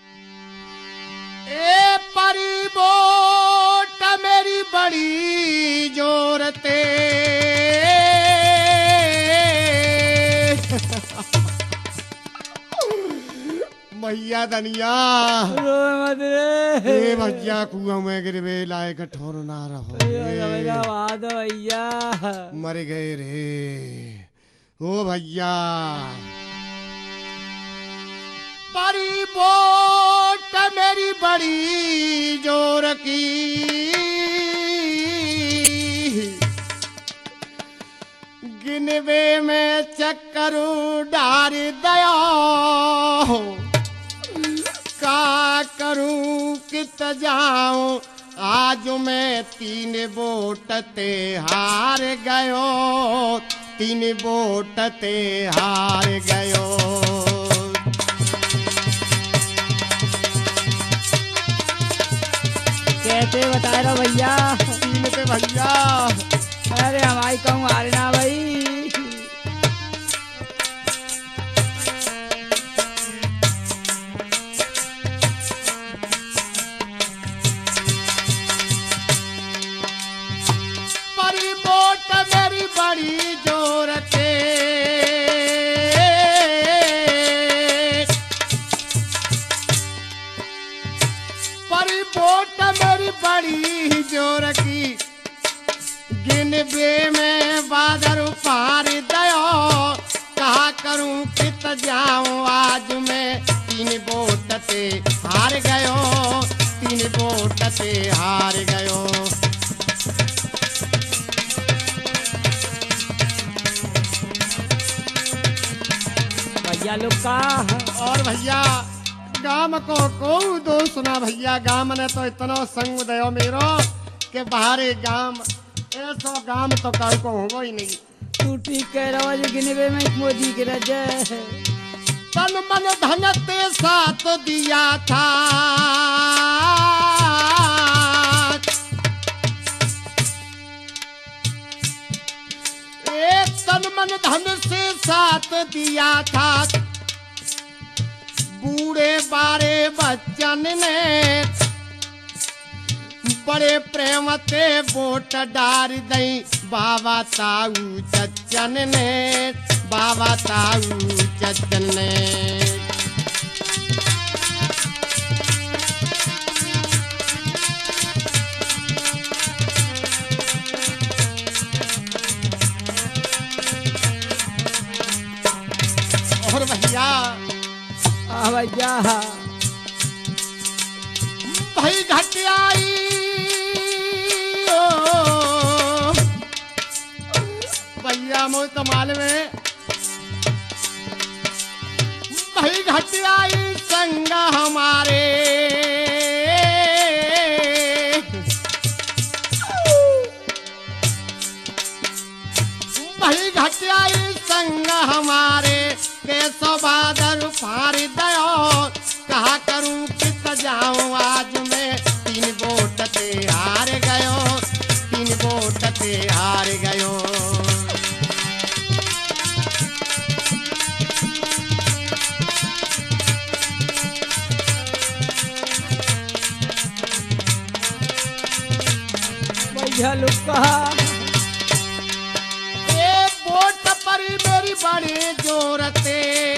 ए परी वोट मेरी बड़ी जोर ते। भैया धनिया रोए मत रे। ए भैया कुआ में गिरवे लाए कठोर ना रहो रे। बात भैया मर गए रे ओ भैया। परी वोट मेरी बड़ी जोर की। गिनवे में चक्कर डार दया। का करूं कित जाऊं आज मैं 3 वोट ते हार गयो। 3 वोट ते हार गयो। कैसे बता रहा भैया? 3 पे भैया। अरे हमारी कहूँ हारना भाई। परी वोट मेरी बड़ी जोर के। परी वोट मेरी बड़ी जोर की। गिनबे में बादर पार दयो। कहा करूं कित जाऊं आज मैं 3 वोट से हार गयो। 3 वोट से हार गयो। भैया लुक्का। और भैया गाम को दोष ना भैया। गाम ने तो इतना संग दयो मेरो के बाहरे गाम ऐसा गाम तो कल को होगा ही नहीं। तू ठीक कह रहा है जो गिनवे में मोदी गिरा जाए। तन मन धन ते साथ दिया था। एक तन मन धन से साथ दिया था। बूढ़े बारे बच्चन ने बड़े प्रेम ते वोट डार दई। बाबा ताऊ चचन ने। बाबा ताऊ चचन ने। और भैया भैया भाई घटियाई भैया मुझ तो मालूम है भाई घटियाई संग हमारे भाई घटियाई संग हमारे के सौबादर फारी दयो कहा करूं कित जाऊं आज मैं 3 वोट ते हार गयो 3 वोट ते हार गयो भैया लुका ए वोट पर मेरी बड़ी जोरते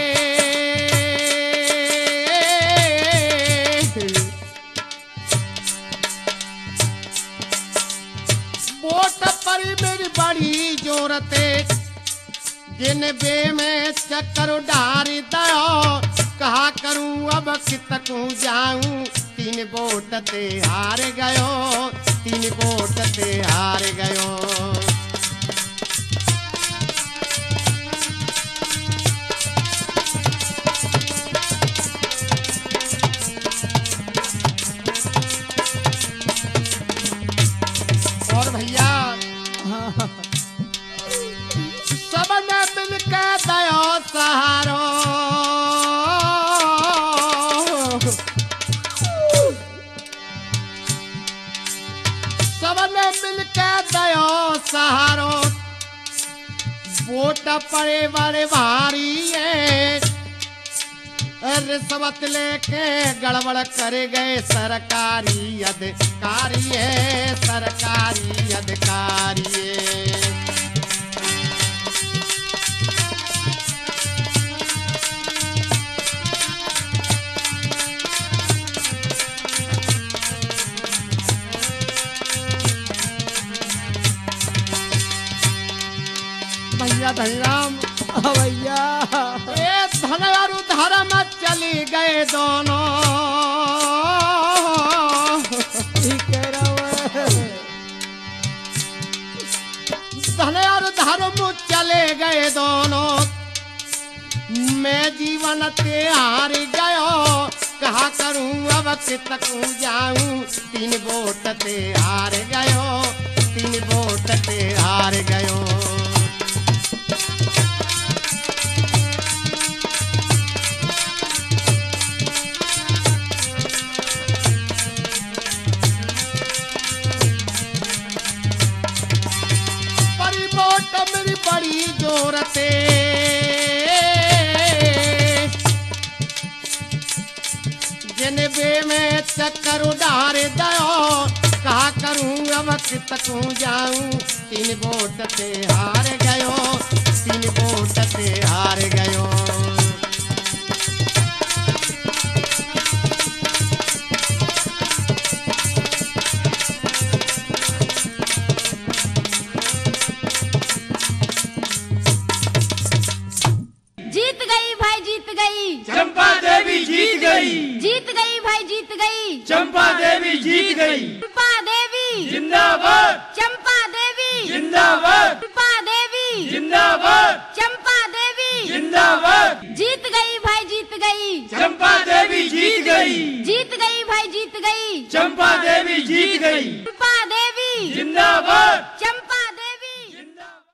वोट पर मेरी बड़ी जोरते जिन बे में चक्कर डारी दयो कहा करूं अब कितकू जाऊं 3 वोट ते हार गयो 3 वोट ते हार गयो और भैया सबने मिलकर दयो सहारो सबने मिलकर दयो सहारो वोट पड़े बड़े भारी है रिश्वत लेके गड़बड़ कर गए सरकारी अधिकारी है सरकारी अधिकारी है भैया धनीराम भैया ए धन और धर्म चली गए दोनों कह रहा धन और धर्म चले गए दोनों मैं जीवन ते हार गयो कहा करूं अब कितकू जाऊं 3 वोट ते हार गयो 3 वोट ते हार गयो मेरी बड़ी जोरते जिनबे में चक्कर उडार दयो कहा करूं अब कितकू जाऊं 3 वोट ते हार गयो 3 वोट ते हार गयो चंपा देवी जीत गई जीत गई भाई जीत गई चंपा देवी जीत गई चंपा देवी जिंदाबाद चंपा देवी जिंदाबाद चंपा देवी जिंदाबाद चंपा देवी जिंदाबाद जीत गई भाई जीत गई चंपा देवी जीत गई जीत गई भाई जीत गई चंपा देवी जीत गई चंपा देवी जिंदाबाद